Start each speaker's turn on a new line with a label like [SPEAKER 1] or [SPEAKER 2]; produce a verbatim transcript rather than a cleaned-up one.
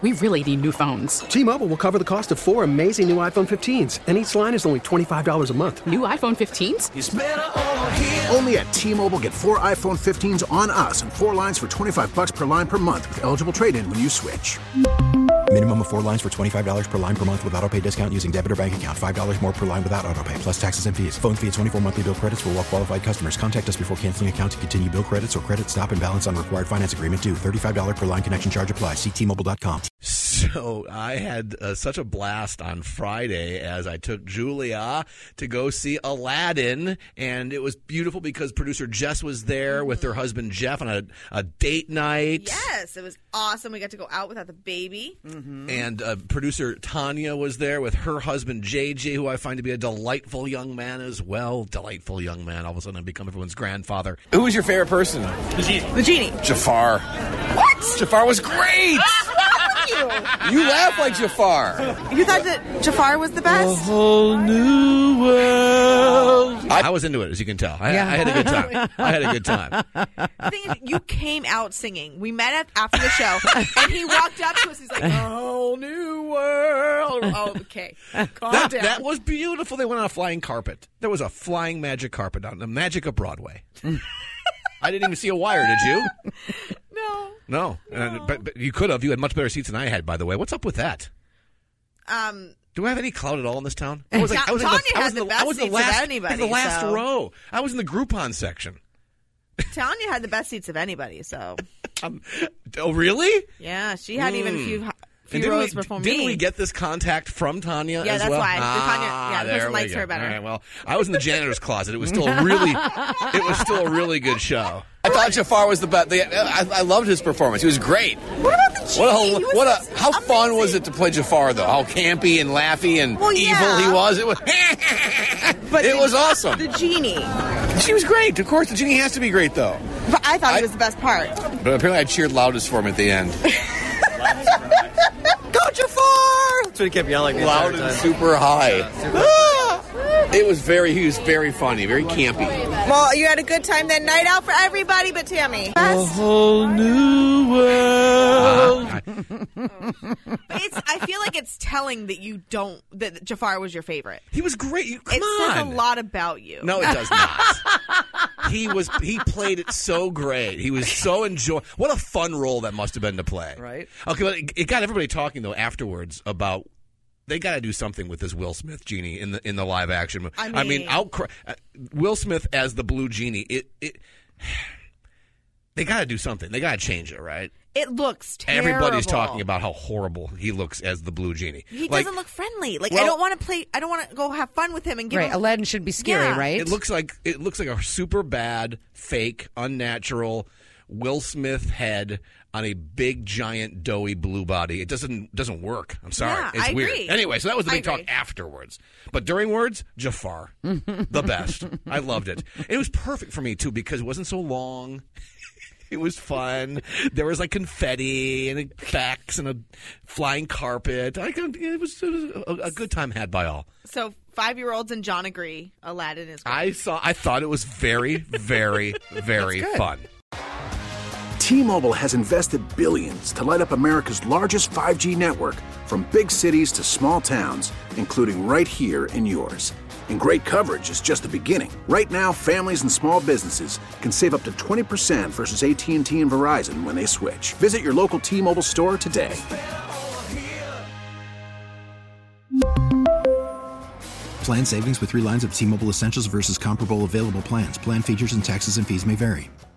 [SPEAKER 1] We really need new phones.
[SPEAKER 2] T-Mobile will cover the cost of four amazing new iPhone fifteens, and each line is only twenty-five dollars a month.
[SPEAKER 1] New iPhone fifteens?
[SPEAKER 3] It's better over here.
[SPEAKER 4] Only at T-Mobile, get four iPhone fifteens on us and four lines for twenty-five dollars per line per month with eligible trade-in when you switch.
[SPEAKER 5] Minimum of four lines for twenty-five dollars per line per month with autopay discount using debit or bank account. five dollars more per line without autopay, plus taxes and fees. Phone fee at twenty-four monthly bill credits for well-qualified customers. Contact us before canceling account to continue bill credits or credit stop and balance on required finance agreement due. thirty-five dollars per line connection charge applies. See T Mobile dot com.
[SPEAKER 6] So I had uh, such a blast on Friday as I took Julia to go see Aladdin, and it was beautiful because producer Jess was there mm-hmm. with her husband Jeff on a, a date night.
[SPEAKER 7] Yes, it was awesome. We got to go out without the baby.
[SPEAKER 6] Mm-hmm. And uh, producer Tanya was there with her husband J J, who I find to be a delightful young man as well. Delightful young man. All of a sudden I become everyone's grandfather.
[SPEAKER 8] Who was your favorite person?
[SPEAKER 7] The genie. The genie.
[SPEAKER 8] Jafar.
[SPEAKER 7] What?
[SPEAKER 8] Jafar was great! You laugh like Jafar.
[SPEAKER 7] You thought that Jafar was the best?
[SPEAKER 8] A whole new world.
[SPEAKER 6] I, I was into it, as you can tell. I, yeah. I had a good time. I had a good time.
[SPEAKER 7] The thing is, you came out singing. We met at, after the show, and he walked up to us. He's like, a whole new world. Oh, okay. Calm
[SPEAKER 6] that,
[SPEAKER 7] down.
[SPEAKER 6] That was beautiful. They went on a flying carpet. There was a flying magic carpet on the magic of Broadway. I didn't even see a wire, did you?
[SPEAKER 7] No.
[SPEAKER 6] No,
[SPEAKER 7] no.
[SPEAKER 6] Uh, but, but you could have. You had much better seats than I had, by the way. What's up with that?
[SPEAKER 7] Um,
[SPEAKER 6] Do I have any clout at all in this town? I was
[SPEAKER 7] like, I was
[SPEAKER 6] Tanya
[SPEAKER 7] in the, I was
[SPEAKER 6] had the,
[SPEAKER 7] the best
[SPEAKER 6] I was the
[SPEAKER 7] seats
[SPEAKER 6] last,
[SPEAKER 7] of anybody.
[SPEAKER 6] the last
[SPEAKER 7] so.
[SPEAKER 6] row. I was in the Groupon section.
[SPEAKER 7] Tanya had the best seats of anybody, so.
[SPEAKER 6] Um, oh, really?
[SPEAKER 7] Yeah, she had mm. even a few, few
[SPEAKER 6] didn't
[SPEAKER 7] rows
[SPEAKER 6] we,
[SPEAKER 7] before
[SPEAKER 6] didn't
[SPEAKER 7] me.
[SPEAKER 6] Didn't we get this contact from Tanya
[SPEAKER 7] yeah,
[SPEAKER 6] as
[SPEAKER 7] that's
[SPEAKER 6] well?
[SPEAKER 7] why.
[SPEAKER 6] Ah,
[SPEAKER 7] the Tanya, yeah, the person likes
[SPEAKER 6] go.
[SPEAKER 7] her better.
[SPEAKER 6] All right, well, I was in the janitor's closet. It was still a really, it was still a really good show.
[SPEAKER 8] I thought Jafar was the best. I, I loved his performance. He was great.
[SPEAKER 7] What about the genie?
[SPEAKER 8] What a, what a how amazing. Fun was it to play Jafar, though? How campy and laughy and
[SPEAKER 7] well,
[SPEAKER 8] evil
[SPEAKER 7] yeah.
[SPEAKER 8] he was. It was,
[SPEAKER 7] but
[SPEAKER 8] it
[SPEAKER 7] the,
[SPEAKER 8] was awesome.
[SPEAKER 7] The genie.
[SPEAKER 8] She was great. Of course, the genie has to be great, though.
[SPEAKER 7] But I thought
[SPEAKER 8] I,
[SPEAKER 7] he was the best part.
[SPEAKER 8] But apparently I cheered loudest for him at the end.
[SPEAKER 7] Go Jafar!
[SPEAKER 9] That's what he kept yelling the
[SPEAKER 8] Loud
[SPEAKER 9] entire
[SPEAKER 8] and
[SPEAKER 9] time.
[SPEAKER 8] super high.
[SPEAKER 9] Yeah, super high.
[SPEAKER 8] It was very, he was very funny, very campy.
[SPEAKER 7] Well, you had a good time that night out for everybody but Tammy.
[SPEAKER 8] A whole new world.
[SPEAKER 7] Uh, but it's, I feel like it's telling that you don't, that Jafar was your favorite.
[SPEAKER 6] He was great. You, come
[SPEAKER 7] it
[SPEAKER 6] on.
[SPEAKER 7] says a lot about you.
[SPEAKER 6] No, it does not. he was, he played it so great. He was so enjoy. What a fun role that must have been to play.
[SPEAKER 9] Right.
[SPEAKER 6] Okay, but it, it got everybody talking though afterwards about. They got to do something with this Will Smith genie in the in the live action.
[SPEAKER 7] I mean,
[SPEAKER 6] I mean outcry, uh, Will Smith as the blue genie. It it. They got to do something. They got to change it, right?
[SPEAKER 7] It looks terrible.
[SPEAKER 6] Everybody's talking about how horrible he looks as the blue genie.
[SPEAKER 7] He
[SPEAKER 6] like,
[SPEAKER 7] doesn't look friendly. Like
[SPEAKER 6] well,
[SPEAKER 7] I don't want to play. I don't want to go have fun with him and give
[SPEAKER 10] right.
[SPEAKER 7] him.
[SPEAKER 10] Aladdin should be scary,
[SPEAKER 7] yeah.
[SPEAKER 10] right?
[SPEAKER 6] It looks like it looks like a super bad, fake, unnatural Will Smith head on a big, giant, doughy blue body. It doesn't doesn't work. I'm sorry.
[SPEAKER 7] Yeah,
[SPEAKER 6] it's
[SPEAKER 7] I
[SPEAKER 6] weird.
[SPEAKER 7] agree.
[SPEAKER 6] Anyway, so that was the
[SPEAKER 7] I
[SPEAKER 6] big talk
[SPEAKER 7] agree.
[SPEAKER 6] afterwards. But during words, Jafar. The best. I loved it. It was perfect for me, too, because it wasn't so long. It was fun. There was like confetti and effects and a flying carpet. I could, it was, it was a, a good time had by all.
[SPEAKER 7] So five-year-olds and John agree. Aladdin is great.
[SPEAKER 6] I saw. I thought it was very, very, very fun.
[SPEAKER 4] T-Mobile has invested billions to light up America's largest five G network, from big cities to small towns, including right here in yours. And great coverage is just the beginning. Right now, families and small businesses can save up to twenty percent versus A T and T and Verizon when they switch. Visit your local T-Mobile store today.
[SPEAKER 5] Plan savings with three lines of T-Mobile Essentials versus comparable available plans. Plan features and taxes and fees may vary.